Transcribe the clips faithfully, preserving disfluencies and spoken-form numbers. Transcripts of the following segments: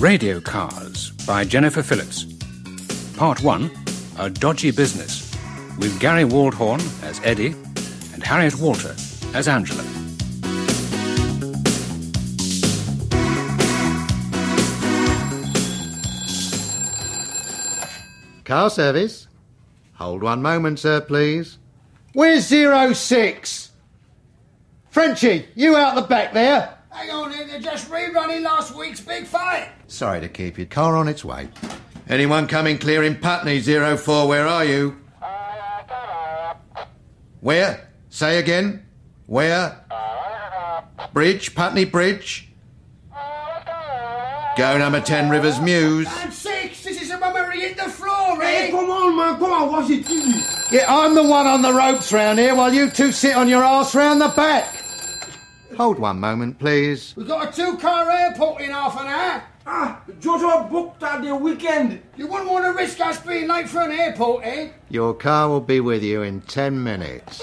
Radio Cars by Jennifer Phillips. Part one, A Dodgy Business, with Gary Waldhorn as Eddie and Harriet Walter as Angela. Car service. Hold one moment, sir, please. Where's zero six? Frenchie, you out the back there? Hang on, they're just rerunning last week's big fight. Sorry to keep you. Car on its way. Anyone coming clear in Putney, zero four, where are you? Where? Say again. Where? Bridge, Putney Bridge. Go number ten, Rivers Mews. And six, this is the one where he hit the floor, eh? Hey, come on, man, come on, what's it? Yeah, I'm the one on the ropes round here while you two sit on your arse round the back. Hold one moment, please. We've got a two-car airport in half an hour. Ah, Joshua booked at the weekend. You wouldn't want to risk us being late for an airport, eh? Your car will be with you in ten minutes.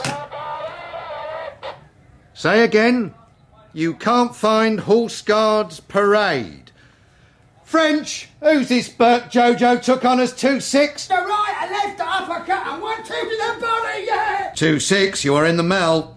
Say again. You can't find Horse Guards Parade. French, who's this Burke Jojo took on as two six? The right, a left, a uppercut, and one two to the body, yeah! two six, you are in the Mel.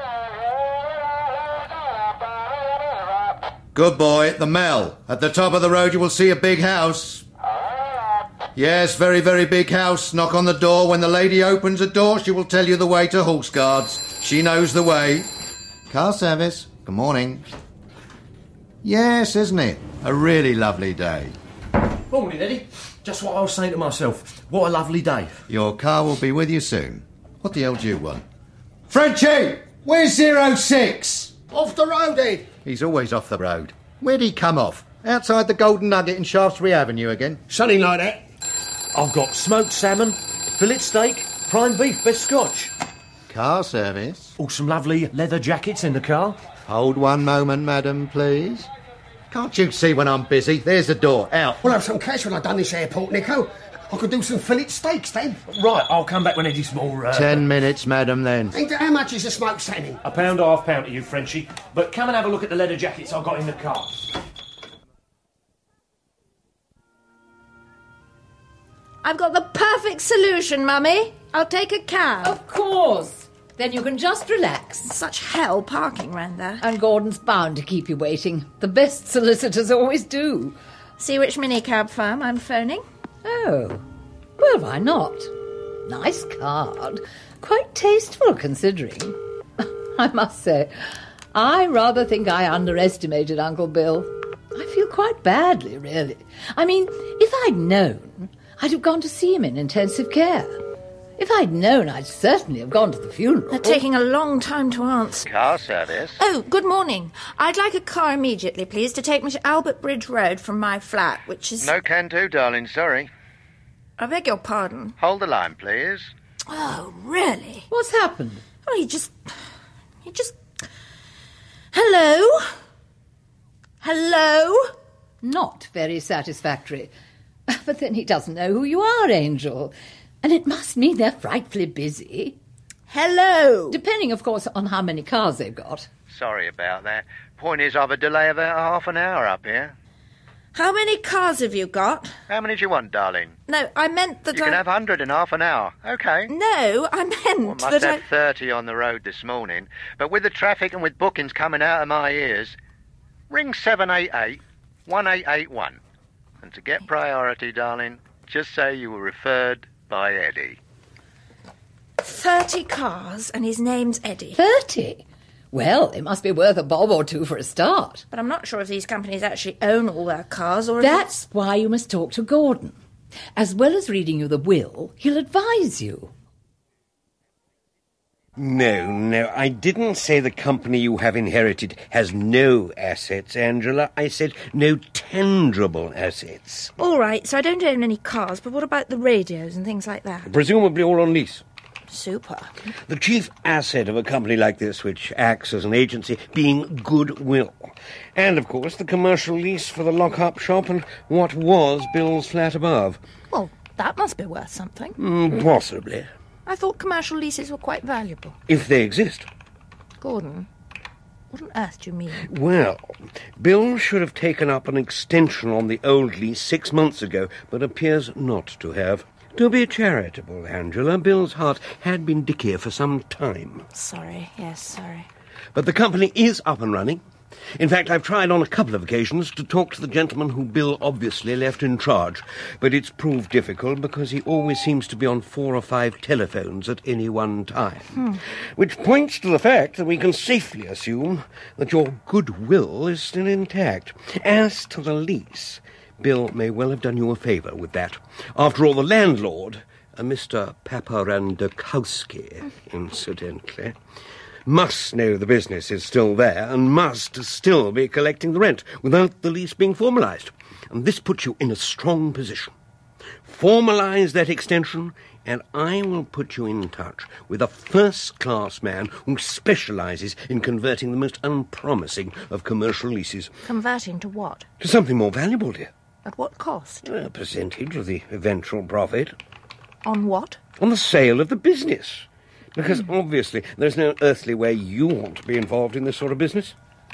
Good boy, the Mel. At the top of the road you will see a big house. Yes, very, very big house. Knock on the door. When the lady opens the door, she will tell you the way to Horse Guards. She knows the way. Car service. Good morning. Yes, isn't it? A really lovely day. Morning, Eddie. Just what I was saying to myself. What a lovely day. Your car will be with you soon. What the hell do you want? Frenchie! Where's zero six? Off the road, Ed. He's always off the road. Where'd he come off? Outside the Golden Nugget in Shaftesbury Avenue again? Something like that. I've got smoked salmon, fillet steak, prime beef, best scotch. Car service. All some lovely leather jackets in the car. Hold one moment, madam, please. Can't you see when I'm busy? There's the door. Out. We'll have some cash when I've done this airport, Nico. I could do some fillet steaks then. Right, I'll come back when Eddie's more... Uh... Ten minutes, madam, then. Ain't How much is the smoked salmon? A pound, half pound to you, Frenchie. But come and have a look at the leather jackets I've got in the car. I've got the perfect solution, Mummy. I'll take a cab. Of course. Then you can just relax. Such hell parking round there. And Gordon's bound to keep you waiting. The best solicitors always do. See which minicab firm I'm phoning? Oh. Well, why not? Nice card. Quite tasteful, considering. I must say, I rather think I underestimated Uncle Bill. I feel quite badly, really. I mean, if I'd known, I'd have gone to see him in intensive care. If I'd known, I'd certainly have gone to the funeral. They're taking a long time to answer. Car service. Oh, good morning. I'd like a car immediately, please, to take me to Albert Bridge Road from my flat, which is... No can do, darling, sorry. I beg your pardon. Hold the line, please. Oh, really? What's happened? Oh, he just... He just... Hello? Hello? Not very satisfactory. But then he doesn't know who you are, Angel. And it must mean they're frightfully busy. Hello? Depending, of course, on how many cars they've got. Sorry about that. Point is, I've a delay of about half an hour up here. How many cars have you got? How many do you want, darling? No, I meant that You I... can have a hundred in half an hour. OK. No, I meant Well, must that have I... thirty on the road this morning. But with the traffic and with bookings coming out of my ears, ring seven eight eight, one eight eight one. And to get priority, darling, just say you were referred by Eddie. Thirty cars, and his name's Eddie. Thirty? Well, it must be worth a bob or two for a start. But I'm not sure if these companies actually own all their cars, or if... That's why you must talk to Gordon. As well as reading you the will, he'll advise you. No, no, I didn't say the company you have inherited has no assets, Angela. I said no tangible assets. All right, so I don't own any cars, but what about the radios and things like that? Presumably all on lease. Super. The chief asset of a company like this, which acts as an agency, being goodwill. And, of course, the commercial lease for the lock-up shop and what was Bill's flat above. Well, that must be worth something. Mm, possibly. I thought commercial leases were quite valuable. If they exist. Gordon, What on earth do you mean? Well, Bill should have taken up an extension on the old lease six months ago, but appears not to have. To be charitable, Angela, Bill's heart had been dickier for some time. Sorry, yes, sorry. But the company is up and running. In fact, I've tried on a couple of occasions to talk to the gentleman who Bill obviously left in charge, but it's proved difficult because he always seems to be on four or five telephones at any one time. Hmm. Which points to the fact that we can safely assume that your goodwill is still intact. As to the lease, Bill may well have done you a favour with that. After all, the landlord, a Mister Paparandakowski, incidentally, must know the business is still there and must still be collecting the rent without the lease being formalised. And this puts you in a strong position. Formalise that extension, and I will put you in touch with a first-class man who specialises in converting the most unpromising of commercial leases. Converting to what? To something more valuable, dear. At what cost? A percentage of the eventual profit. On what? On the sale of the business. Because, mm. obviously, there's no earthly way you want to be involved in this sort of business.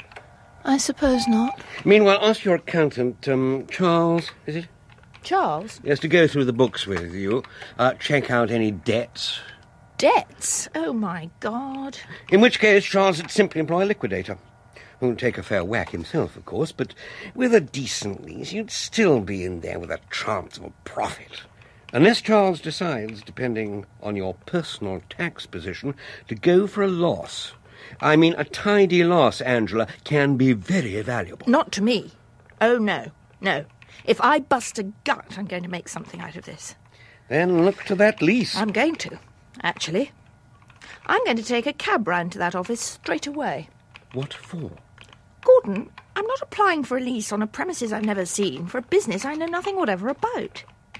I suppose not. Meanwhile, ask your accountant, um, Charles, is it? Charles? Yes, to go through the books with you, uh, check out any debts. Debts? Oh, my God. In which case, Charles would simply employ a liquidator. Who'll take a fair whack himself, of course, but with a decent lease, you'd still be in there with a chance of a profit. Unless Charles decides, depending on your personal tax position, to go for a loss. I mean, a tidy loss, Angela, can be very valuable. Not to me. Oh, no, no. If I bust a gut, I'm going to make something out of this. Then look to that lease. I'm going to, actually. I'm going to take a cab round to that office straight away. What for? Gordon, I'm not applying for a lease on a premises I've never seen, for a business I know nothing whatever about.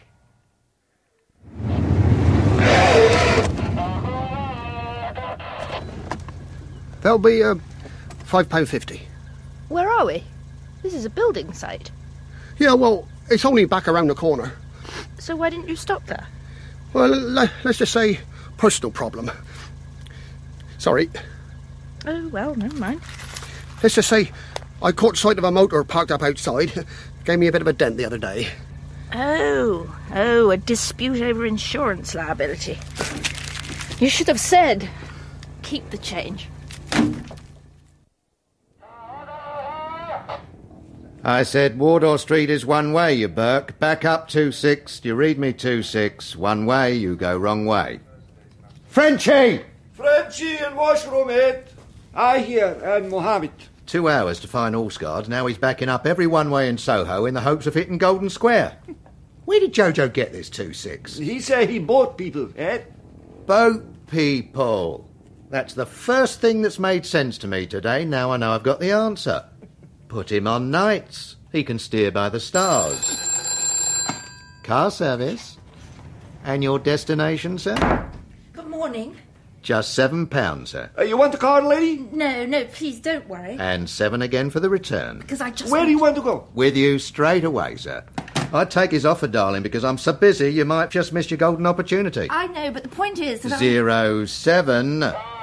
There'll be uh, five pound fifty. Where are we? This is a building site. Yeah, well, it's only back around the corner. So why didn't you stop there? Well, l- let's just say personal problem. Sorry. Oh, well, never mind. Let's just say I caught sight of a motor parked up outside. Gave me a bit of a dent the other day. Oh, oh, a dispute over insurance liability. You should have said, keep the change. I said Wardour Street is one way, you Burke. Back up two six. You read me two six. One way, you go wrong way. Frenchie! Frenchie in washroom, mate. I here, and Mohammed. Two hours to find Horseguard. Now he's backing up every one way in Soho in the hopes of hitting Golden Square. Where did Jojo get this two six? He say he bought people, eh? Boat people. That's the first thing that's made sense to me today. Now I know I've got the answer. Put him on nights. He can steer by the stars. Car service. And your destination, sir? Good morning. Just seven pounds, sir. Uh, you want the car, lady? No, no, please don't worry. And seven again for the return. Because I just... Where want... do you want to go? With you straight away, sir. I'd take his offer, darling, because I'm so busy you might just miss your golden opportunity. I know, but the point is that Zero seven...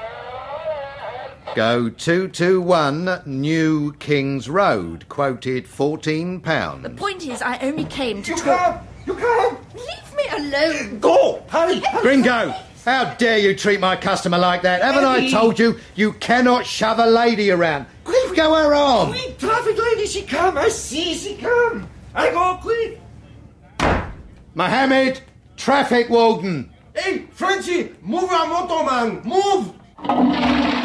Go two two one New King's Road. Quoted fourteen pounds. The point is I only came to You talk... can't! You can't! Leave me alone! Go! Hurry! Gringo! How dare you treat my customer like that? Haven't I told you you cannot shove a lady around? Leave go her arm! Quick, traffic lady, she come. I see she come. I go quick. Mohammed, traffic warden. Hey, Frenchie, move your motor, man. Move!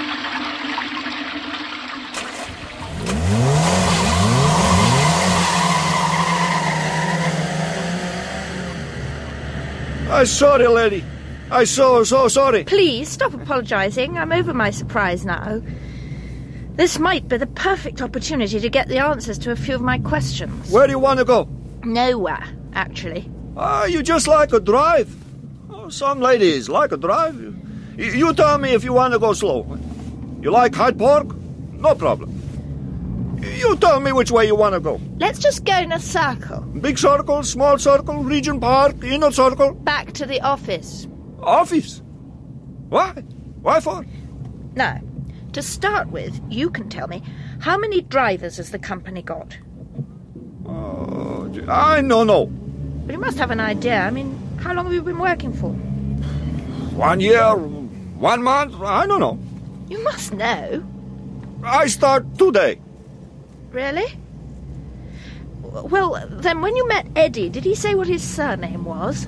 I'm sorry, lady. I'm so, so sorry. Please, stop apologising. I'm over my surprise now. This might be the perfect opportunity to get the answers to a few of my questions. Where do you want to go? Nowhere, actually. Ah, you just like a drive. Oh, some ladies like a drive. You, you tell me if you want to go slow. You like Hyde Park? No problem. You tell me which way you want to go. Let's just go in a circle. Big circle, small circle, Regent Park, inner circle. Back to the office. Office? Why? Why for? Now, To start with, you can tell me, how many drivers has the company got? Oh, I don't know. But you must have an idea. I mean, how long have you been working for? One year, one month, I don't know. You must know. I start today. Really? Well, then when you met Eddie, did he say what his surname was?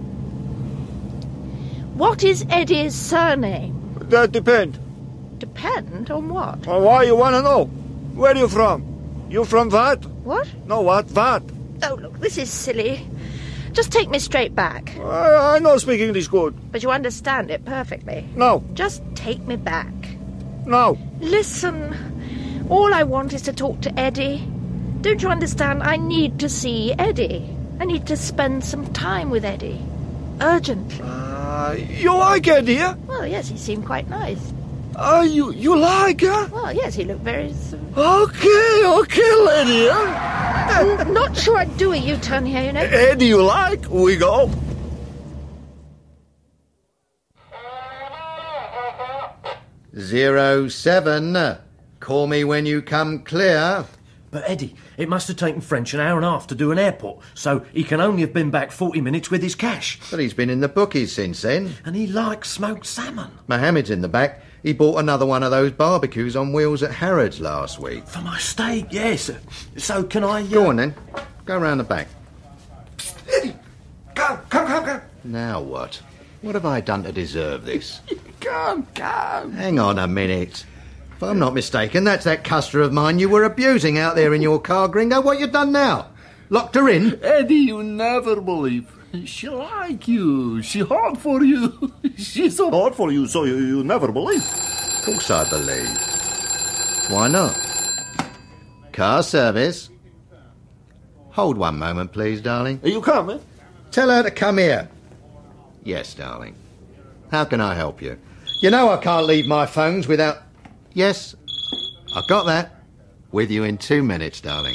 What is Eddie's surname? That depends. Depend on what? Well, why you want to know? Where you from? You from what? What? No, what? What? Oh, look, this is silly. Just take me straight back. I, I know speak English good. But you understand it perfectly. No. Just take me back. No. Listen, all I want is to talk to Eddie. Don't you understand? I need to see Eddie. I need to spend some time with Eddie. Urgently. Uh, you like Eddie, yeah? Well, yes, he seemed quite nice. Uh, you, you like her? Well, yes, he looked very... Okay, okay, lady, yeah? I'm not sure I'd do a U-turn here, you know. Eddie, you like? We go. Zero seven. Call me when you come clear. But, Eddie, it must have taken French an hour and a half to do an airport, so he can only have been back forty minutes with his cash. But he's been in the bookies since then. And he likes smoked salmon. Mohammed's in the back. He bought another one of those barbecues on wheels at Harrods last week. For my steak, yes. So can I... Uh... Go on, then. Go round the back. Eddie, come, come, come, come. Now what? What have I done to deserve this? Come, come. Hang on a minute. If I'm not mistaken, that's that customer of mine you were abusing out there in your car, Gringo. What you done now? Locked her in? Eddie, you never believe. She like you. She hard for you. She's so hard for you, so you, you never believe. Of course I believe. Why not? Car service. Hold one moment, please, darling. Are you coming? Tell her to come here. Yes, darling. How can I help you? You know I can't leave my phones without... Yes, I got that. With you in two minutes, darling.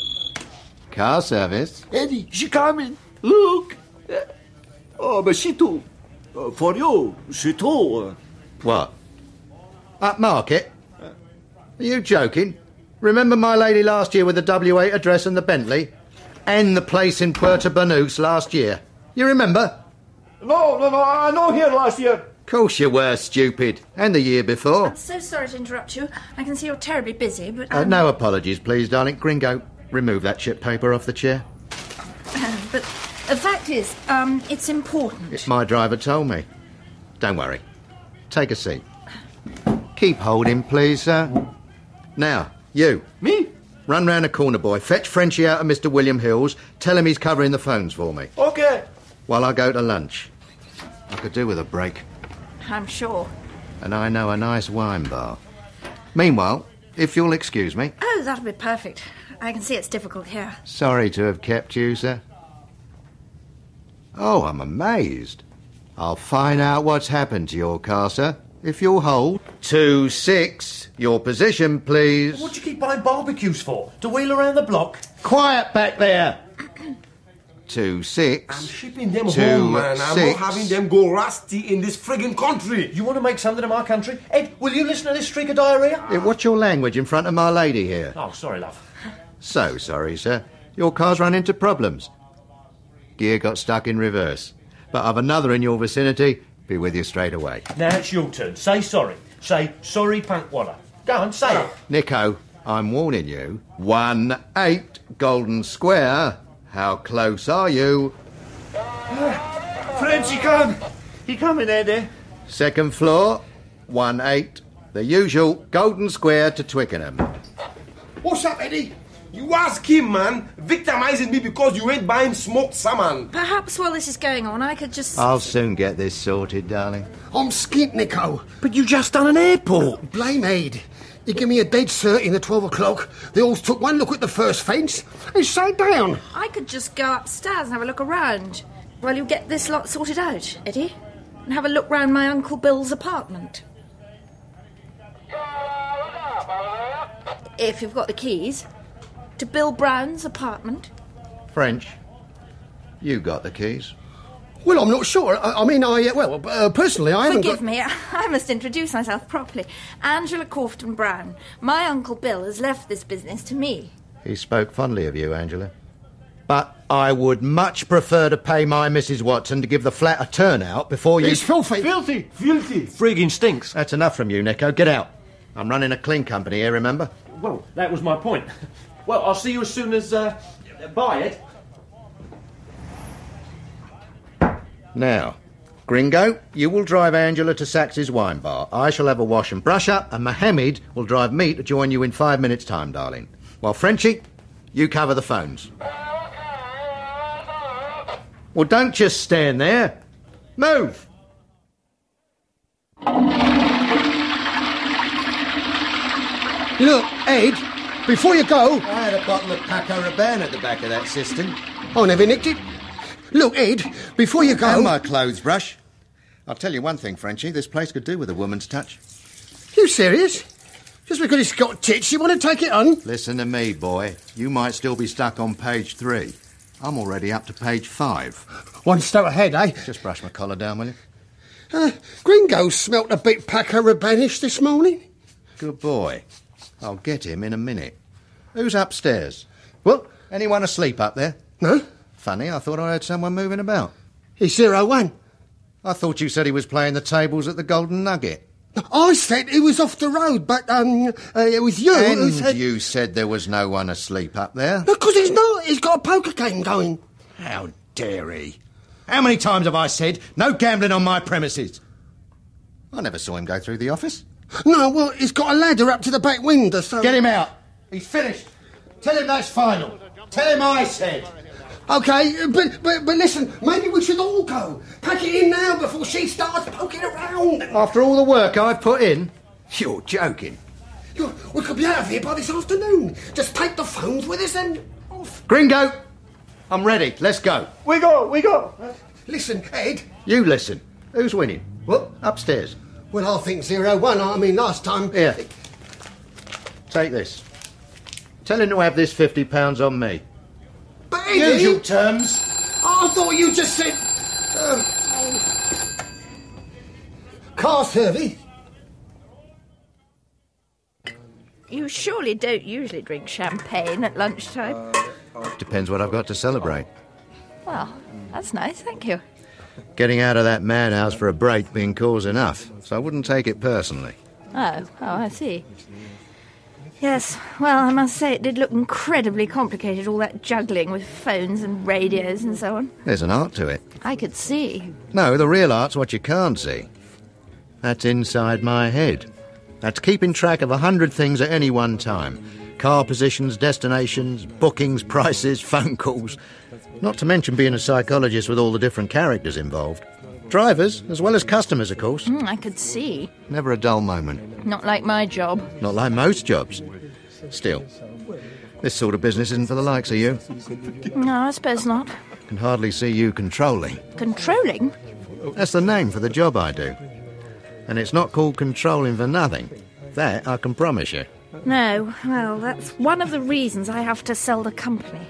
Car service. Eddie, she coming. Look. Oh, but she too. Uh, for you, she too. What? Upmarket? Are you joking? Remember my lady last year with the W eight address and the Bentley? And the place in Puerto Banús last year? You remember? No, no, no, I know here last year. Of course you were, stupid. And the year before. I'm so sorry to interrupt you. I can see you're terribly busy, but... Um... Um... Uh, no apologies, please, darling. Gringo, remove that chip paper off the chair. Uh, but the fact is, um, it's important. It's my driver told me. Don't worry. Take a seat. Keep holding, please, sir. Now, you. Me? Run round the corner, boy. Fetch Frenchie out of Mister William Hill's. Tell him he's covering the phones for me. Okay. While I go to lunch. I could do with a break. I'm sure. And I know a nice wine bar. Meanwhile, if you'll excuse me... Oh, that'll be perfect. I can see it's difficult here. Sorry to have kept you, sir. Oh, I'm amazed. I'll find out what's happened to your car, sir. If you'll hold. Two, six. Your position, please. What do you keep buying barbecues for? To wheel around the block? Quiet back there. Two, six. I'm shipping them two, home, man. I'm six. not having them go rusty in this friggin' country. You want to make something of my country? Ed, will you listen to this streak of diarrhea? Yeah, what's your language in front of my lady here? Oh, sorry, love. So sorry, sir. Your car's run into problems. Gear got stuck in reverse. But I've another in your vicinity. Be with you straight away. Now it's your turn. Say sorry. Say, sorry, Punkwaller. Go on, say it. Nico, I'm warning you. One, eight, Golden Square. How close are you? Frenchie come. He coming, Eddie. Second floor, one, eight. The usual Golden Square to Twickenham. What's up, Eddie? You ask him, man. Victimizing me because you ain't buying smoked salmon. Perhaps while this is going on, I could just... I'll soon get this sorted, darling. I'm skint, Nico. But you just done an airport. Blame Aid. He gave me a dead cert in at twelve o'clock. They all took one look at the first fence and sat down. I could just go upstairs and have a look around while you get this lot sorted out, Eddie, and have a look round my Uncle Bill's apartment. If you've got the keys. To Bill Brown's apartment. French, you got the keys. Well, I'm not sure. I, I mean, I... Uh, well, uh, personally, I haven't Forgive got... me, I must introduce myself properly. Angela Corfton-Brown. My Uncle Bill has left this business to me. He spoke fondly of you, Angela. But I would much prefer to pay my Missus Watson to give the flat a turnout before you... It's filthy. Filthy, filthy. Frigging stinks. That's enough from you, Nico. Get out. I'm running a clean company here, remember? Well, that was my point. Well, I'll see you as soon as... Uh, bye, Ed. Now, Gringo, you will drive Angela to Sax's wine bar. I shall have a wash and brush up, and Mohammed will drive me to join you in five minutes' time, darling. While Frenchie, you cover the phones. Well, don't just stand there. Move! Look, Ed, before you go... I had a bottle of Paco Rabanne at the back of that cistern. I never nicked it. Look, Ed, before you go... And my clothes brush. I'll tell you one thing, Frenchie, this place could do with a woman's touch. You serious? Just because it's got tits, you want to take it on? Listen to me, boy. You might still be stuck on page three. I'm already up to page five. One step ahead, eh? Just brush my collar down, will you? Uh, Gringo smelt a bit Paco Rabanne-ish this morning. Good boy. I'll get him in a minute. Who's upstairs? What? Anyone asleep up there? No? Funny, I thought I heard someone moving about. He's zero one. I thought you said he was playing the tables at the Golden Nugget. I said he was off the road, but um, uh, it was you And who said... you said there was no one asleep up there. Because he's not. He's got a poker game going. How dare he? How many times have I said, no gambling on my premises? I never saw him go through the office. No, well, he's got a ladder up to the back window, so... Get him out. He's finished. Tell him that's final. Tell him I said. OK, but, but but listen, maybe we should all go. Pack it in now before she starts poking around. After all the work I've put in? You're joking. You're, we could be out of here by this afternoon. Just take the phones with us and off. Gringo, I'm ready. Let's go. We go, we go. Listen, Ed. You listen. Who's winning? What? Upstairs. Well, I think zero one. I mean, last time... Here. Take this. Tell him to have this fifty pounds on me. But Eddie... Usual terms. I thought you just said... Um, car service. You surely don't usually drink champagne at lunchtime. Depends what I've got to celebrate. Well, that's nice, thank you. Getting out of that madhouse for a break being cause enough, so I wouldn't take it personally. Oh, oh, I see. Yes, well, I must say it did look incredibly complicated, all that juggling with phones and radios and so on. There's an art to it. I could see. No, the real art's what you can't see. That's inside my head. That's keeping track of a hundred things at any one time. Car positions, destinations, bookings, prices, phone calls. Not to mention being a psychologist with all the different characters involved. Drivers, as well as customers, of course. Mm, I could see. Never a dull moment. Not like my job. Not like most jobs. Still, this sort of business isn't for the likes of you. No, I suppose not. Can hardly see you controlling. Controlling? That's the name for the job I do. And it's not called controlling for nothing. That I can promise you. No, well, that's one of the reasons I have to sell the company.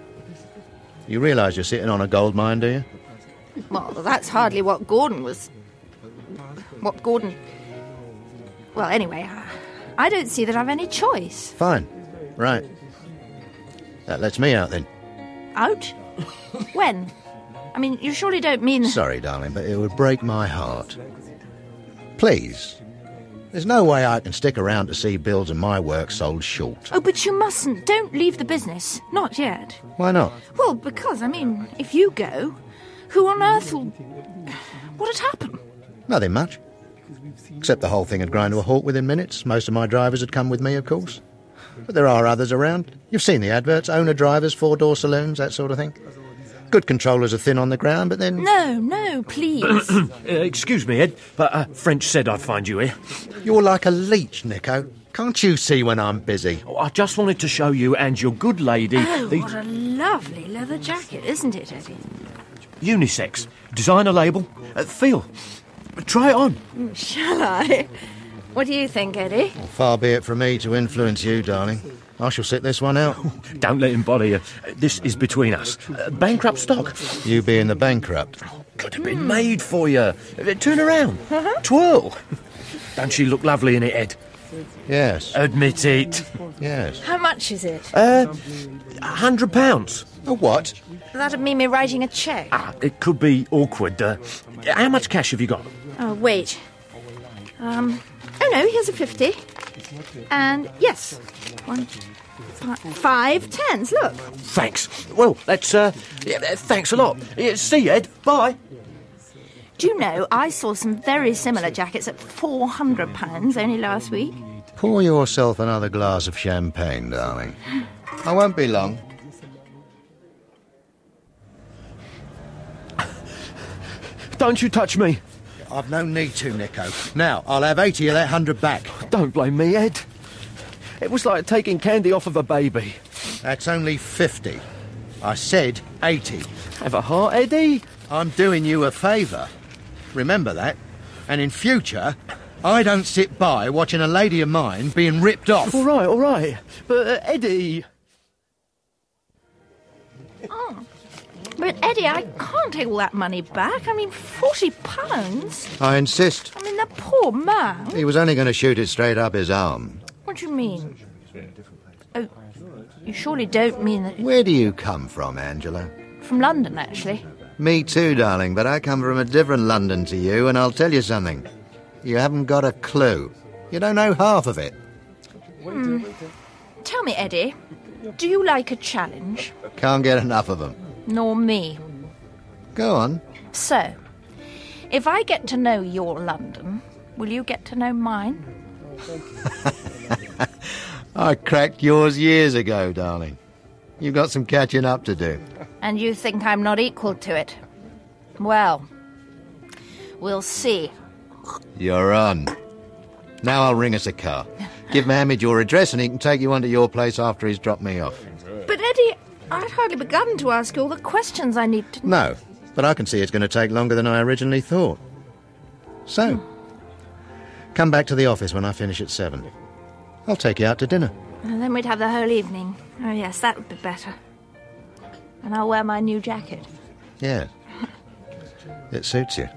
You realise you're sitting on a gold mine, do you? Well, that's hardly what Gordon was... What Gordon... Well, anyway, I don't see that I've any choice. Fine. Right. That lets me out, then. Out? When? I mean, you surely don't mean... Sorry, darling, but it would break my heart. Please. There's no way I can stick around to see Bill's and my work sold short. Oh, but you mustn't. Don't leave the business. Not yet. Why not? Well, because, I mean, if you go, who on earth will... What'd happen? Nothing much. Except the whole thing had ground to a halt within minutes. Most of my drivers had come with me, of course. But there are others around. You've seen the adverts. Owner drivers, four-door saloons, that sort of thing. Good controllers are thin on the ground, but then... No, no, please. uh, excuse me, Ed, but uh, French said I'd find you here. You're like a leech, Nico. Can't you see when I'm busy? Oh, I just wanted to show you and your good lady... Oh, the... what a lovely leather jacket, isn't it, Eddie? Unisex. Designer label. Uh, feel. Try it on. Shall I? What do you think, Eddie? Well, far be it from me to influence you, darling. I shall sit this one out. Don't let him bother you. This is between us. Uh, bankrupt stock. You being the bankrupt. Could have been mm. made for you. Turn around. Uh-huh. Twirl. Don't she look lovely in it, Ed? Yes. Admit it. Yes. How much is it? Uh, a hundred pounds. A what? That'd mean me writing a cheque. Ah, it could be awkward. Uh, how much cash have you got? Oh, wait. Um, oh no, here's a fifty. And, yes, one, five, five tens, look. Thanks. Well, that's, uh, yeah, thanks a lot. Yeah, see you, Ed. Bye. Do you know, I saw some very similar jackets at four hundred pounds only last week. Pour yourself another glass of champagne, darling. I won't be long. Don't you touch me. I've no need to, Nico. Now, I'll have eighty of that hundred back. Don't blame me, Ed. It was like taking candy off of a baby. That's only fifty. I said eighty. Have a heart, Eddie. I'm doing you a favour. Remember that. And in future, I don't sit by watching a lady of mine being ripped off. All right, all right. But, uh, Eddie... Oh. But, Eddie, I can't take all that money back. I mean, forty pounds? I insist. I mean, the poor man. He was only going to shoot it straight up his arm. What do you mean? Oh, you surely don't mean that... Where do you come from, Angela? From London, actually. Me too, darling, but I come from a different London to you, and I'll tell you something. You haven't got a clue. You don't know half of it. Hmm. Tell me, Eddie, do you like a challenge? Can't get enough of them. Nor me. Go on. So, if I get to know your London, will you get to know mine? I cracked yours years ago, darling. You've got some catching up to do. And you think I'm not equal to it? Well, we'll see. You're on. Now I'll ring us a car. Give Mohammed your address and he can take you on to your place after he's dropped me off. But, Eddie, I'd hardly begun to ask you all the questions I need to... No, but I can see it's going to take longer than I originally thought. So, come back to the office when I finish at seven. I'll take you out to dinner. And then we'd have the whole evening. Oh, yes, that would be better. And I'll wear my new jacket. Yeah. It suits you.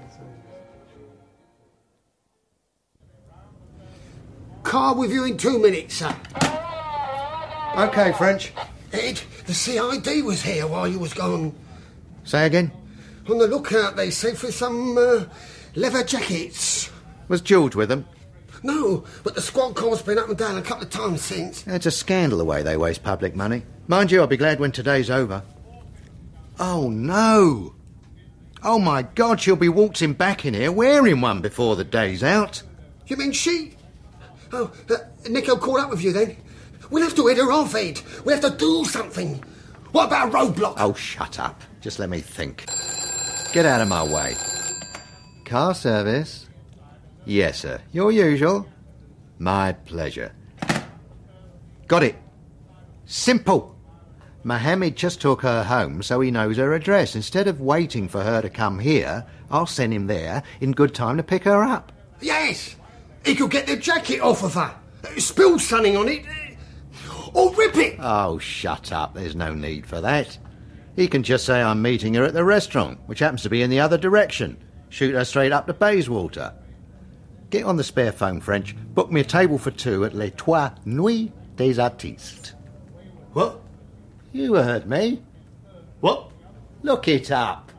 Car with you in two minutes, sir. OK, French. Ed, the C I D was here while you was gone. Say again? On the lookout, they say, for some uh, leather jackets. Was George with them? No, but the squad car's been up and down a couple of times since. It's a scandal the way they waste public money. Mind you, I'll be glad when today's over. Oh, no. Oh, my God, she'll be waltzing back in here wearing one before the day's out. You mean she? Oh, uh, Nico caught up with you then? We'll have to head her off, Ed. We have to do something. What about a roadblock? Oh, shut up. Just let me think. Get out of my way. Car service? Yes, sir. Your usual? My pleasure. Got it. Simple. Mohammed just took her home so he knows her address. Instead of waiting for her to come here, I'll send him there in good time to pick her up. Yes. He could get the jacket off of her. Spill something on it. Or rip it. Oh, shut up. There's no need for that. He can just say I'm meeting her at the restaurant, which happens to be in the other direction. Shoot her straight up to Bayswater. Get on the spare phone, French. Book me a table for two at Les Trois Nuits des Artistes. What? You heard me. What? Look it up.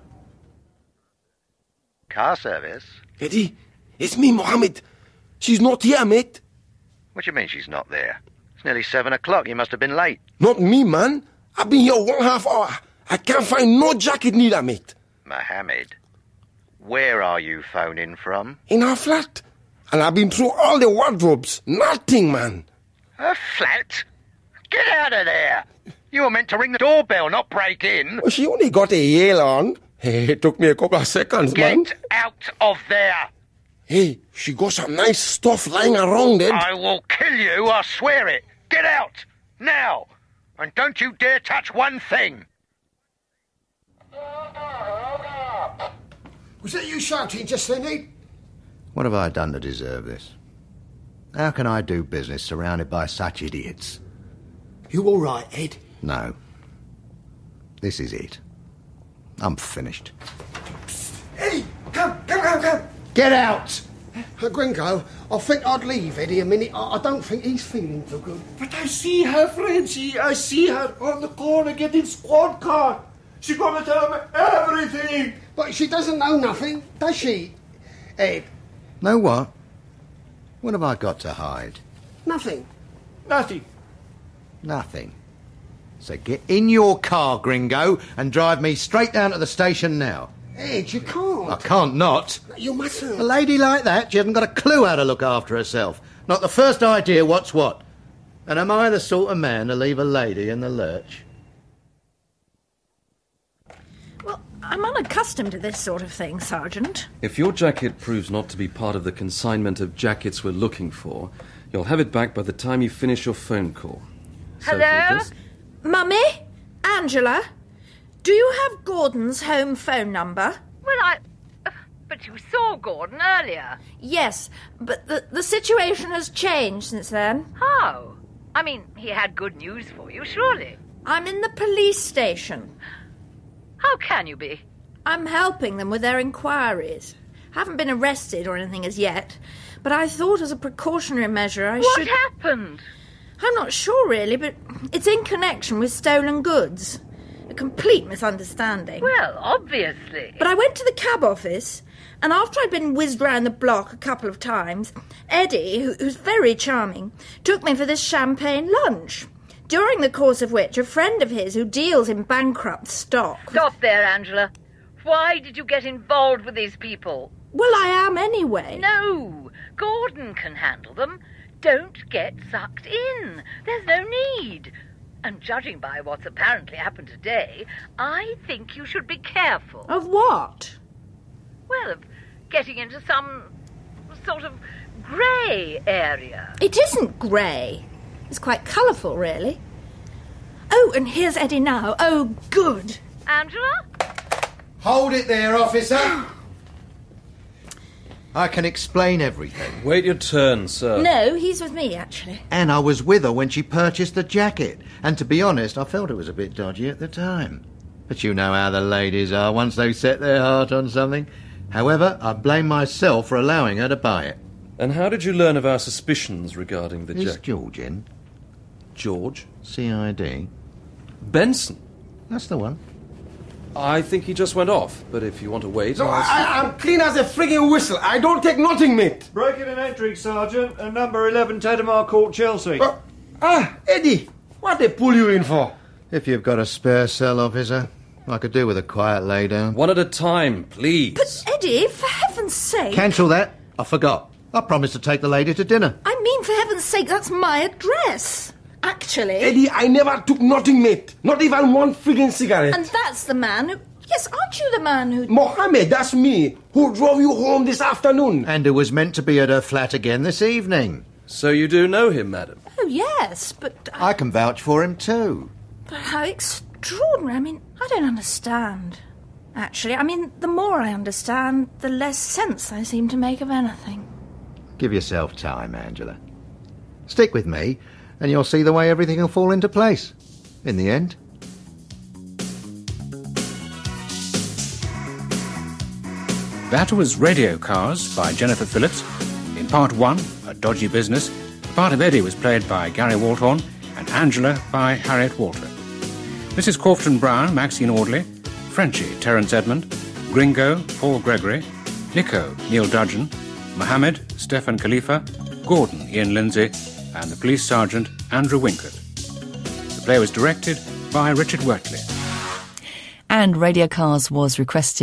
Car service? Eddie, it's me, Mohammed. She's not here, mate. What do you mean she's not there? It's nearly seven o'clock. You must have been late. Not me, man. I've been here one half hour. I can't find no jacket neither, mate. Mohammed, where are you phoning from? In her flat. And I've been through all the wardrobes. Nothing, man. Her flat? Get out of there. You were meant to ring the doorbell, not break in. Well, she only got a yell on. Hey, it took me a couple of seconds, Get man. Get out of there. Hey, she got some nice stuff lying around it. I will kill you, I swear it. Get out, now. And don't you dare touch one thing. Was that you shouting just then, Ed? What have I done to deserve this? How can I do business surrounded by such idiots? You all right, Ed? No. This is it. I'm finished. Get out! Uh, Gringo, I think I'd leave Eddie a minute. I, I don't think he's feeling too good. But I see her, Frenchie. I see her on the corner getting squad car. She gonna tell me everything. But she doesn't know nothing, does she, Ed? Know what? What have I got to hide? Nothing. Nothing. Nothing. So get in your car, Gringo, and drive me straight down to the station now. Ed, you can't. I can't not. You mustn't. A lady like that, she hasn't got a clue how to look after herself. Not the first idea what's what. And am I the sort of man to leave a lady in the lurch? Well, I'm unaccustomed to this sort of thing, Sergeant. If your jacket proves not to be part of the consignment of jackets we're looking for, you'll have it back by the time you finish your phone call. Hello? Mummy? Angela? Do you have Gordon's home phone number? Well, I... But you saw Gordon earlier. Yes, but the, the situation has changed since then. How? I mean, he had good news for you, surely. I'm in the police station. How can you be? I'm helping them with their inquiries. Haven't been arrested or anything as yet, but I thought as a precautionary measure I what should... What happened? I'm not sure, really, but it's in connection with stolen goods. A complete misunderstanding. Well, obviously. But I went to the cab office, and after I'd been whizzed round the block a couple of times, Eddie, who, who's very charming, took me for this champagne lunch, during the course of which a friend of his who deals in bankrupt stock... Stop there, Angela. Why did you get involved with these people? Well, I am anyway. No, Gordon can handle them. Don't get sucked in. There's no need. And judging by what's apparently happened today, I think you should be careful. Of what? Well, of getting into some sort of grey area. It isn't grey. It's quite colourful, really. Oh, and here's Eddie now. Oh, good. Angela? Hold it there, officer. I can explain everything. Wait your turn, sir. No, he's with me, actually. And I was with her when she purchased the jacket. And to be honest, I felt it was a bit dodgy at the time. But you know how the ladies are once they've set their heart on something. However, I blame myself for allowing her to buy it. And how did you learn of our suspicions regarding the jacket? Is George in? George? C I D. Benson? That's the one. I think he just went off, but if you want to wait... No, I'll... I, I'm clean as a frigging whistle. I don't take nothing, mate. Breaking and entering, Sergeant, and number eleven Tedemar Court, Chelsea. Uh, ah, Eddie, what they pull you in for? If you've got a spare cell, officer, I could do with a quiet lay down. One at a time, please. But, Eddie, for heaven's sake... Cancel that. I forgot. I promised to take the lady to dinner. I mean, for heaven's sake, that's my address. Actually... Eddie, I never took nothing, mate. Not even one frigging cigarette. And that's the man who... Yes, aren't you the man who... Mohammed, that's me, who drove you home this afternoon. And who was meant to be at her flat again this evening. So you do know him, madam? Oh, yes, but... I can vouch for him, too. But how extraordinary. I mean, I don't understand. Actually, I mean, the more I understand, the less sense I seem to make of anything. Give yourself time, Angela. Stick with me, and you'll see the way everything will fall into place. In the end. That was Radio Cars by Jennifer Phillips. In part one, A Dodgy Business, the part of Eddie was played by Gary Waldhorn and Angela by Harriet Walter. Missus Corfton Brown, Maxine Audley, Frenchie, Terence Edmond, Gringo, Paul Gregory, Nico, Neil Dudgeon, Mohammed, Stefan Khalifa, Gordon, Ian Lindsay, and the police sergeant, Andrew Winkert. The play was directed by Richard Wertley. And Radio Cars was requested